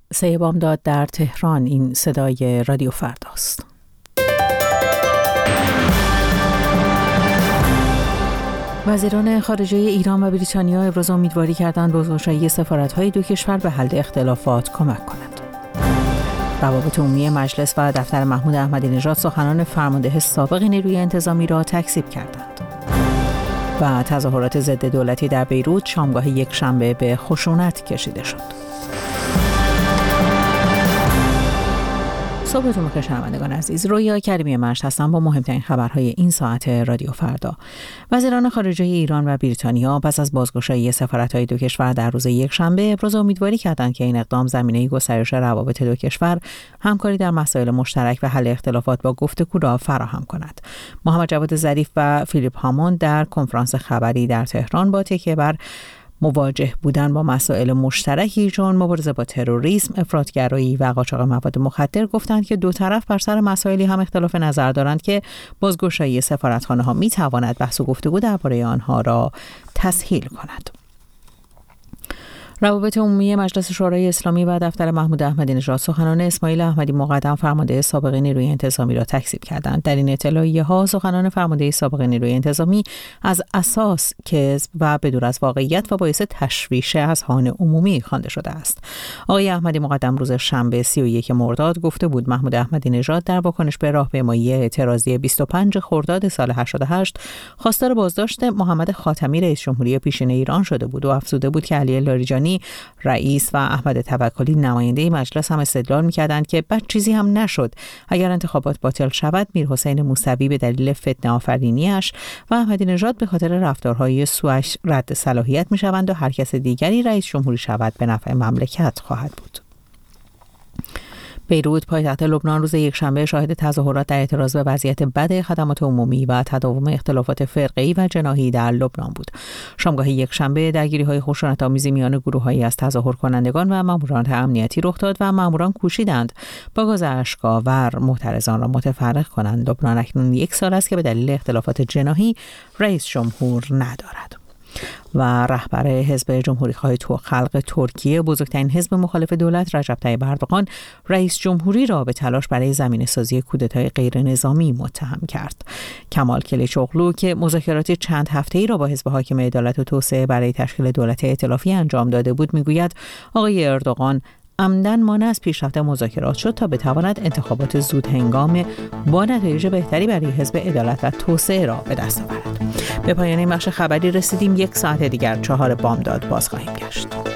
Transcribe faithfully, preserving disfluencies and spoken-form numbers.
سه بامداد در تهران. این صدای رادیو فرداست. وزیران خارجه ایران و بریتانیا ابراز امیدواری کردند بازگشایی سفارت‌های دو کشور به حل اختلافات کمک کند. روابط عمومی مجلس و دفتر محمود احمدی نژاد سخنان فرمانده سابق نیروی انتظامی را تکذیب کردند. و تظاهرات ضد دولتی در بیروت شامگاه یک شنبه به خشونت کشیده شد. صبحتون بخیر شنوندگان عزیز. رویا کریمی مشت هستم با مهمترین خبرهای این ساعت رادیو فردا. وزیران خارجه ایران و بریتانیا پس از بازگشایی سفارت‌های دو کشور در روز یکشنبه ابراز امیدواری کردند که این اقدام زمینه گسترش روابط دو کشور، همکاری در مسائل مشترک و حل اختلافات با گفتگو را فراهم کند. محمد جواد ظریف و فیلیپ هاموند در کنفرانس خبری در تهران با تکیه بر مواجه بودن با مسائل مشترکی چون مبارزه با تروریسم، افراطگرایی و قاچاق مواد مخدر گفتند که دو طرف بر سر مسائلی هم اختلاف نظر دارند که بازگشایی سفارتخانه‌ها می‌تواند بحث و گفتگو درباره آنها را تسهیل کند. روابط عمومی مجلس شورای اسلامی و دفتر محمود احمدی نژاد سخنان اسماعیل احمدی مقدم فرمانده سابق نیروی انتظامی را تکذیب کردند. در این اطلاعیه‌ها سخنان فرمانده سابق نیروی انتظامی از اساس کذب و بدور از واقعیت و باعث تشویش اذهان عمومی خوانده شده است. آقای احمدی مقدم روز شنبه سی و یک مرداد گفته بود محمود احمدی نژاد در واکنش به راهپیمایی اعتراضی بیست و پنج خرداد سال هشتاد و هشت خواستار بازداشت محمد خاتمی رئیس جمهوری پیشین ایران شده بود و افزوده بود که علی لاریجانی رئیس و احمد توکلی نماینده مجلس هم استدلال می‌کردند که بد چیزی هم نشد اگر انتخابات باطل شود. میرحسین موسوی به دلیل فتنه آفرینی‌اش و احمدی نژاد به خاطر رفتارهای سوءش رد صلاحیت می‌شوند و هر کس دیگری رئیس جمهوری شود به نفع مملکت خواهد بود. بیروت پایتخت لبنان روز یکشنبه شاهد تظاهرات در اعتراض به وضعیت بد خدمات عمومی و تداوم اختلافات فرقه‌ای و جناحی در لبنان بود. شامگاه یکشنبه درگیری‌های خشونت‌آمیزی میان گروه‌هایی از تظاهر کنندگان و ماموران امنیتی رخ داد و ماموران کوشیدند با گاز اشک‌آور معترضان را متفرق کنند. لبنان اکنون یک سال است که به دلیل اختلافات جناحی رئیس جمهور ندارد. و رهبر حزب جمهوری‌خواه خلق ترکیه، بزرگترین حزب مخالف دولت، رجب طیب اردوغان رئیس جمهوری را به تلاش برای زمینه‌سازی کودتای غیر نظامی متهم کرد. کمال کلیچوغلو که مذاکرات چند هفته‌ای را با حزب حاکم عدالت و توسعه برای تشکیل دولت ائتلافی انجام داده بود، میگوید آقای اردوغان عمدن مانع از پیشرفت مذاکرات شد تا بتواند انتخابات زود هنگام با نتایج بهتری برای حزب عدالت و توسعه را به دست آورد. به پایان این بخش خبری رسیدیم. یک ساعت دیگر چهار بامداد باز خواهیم گشت.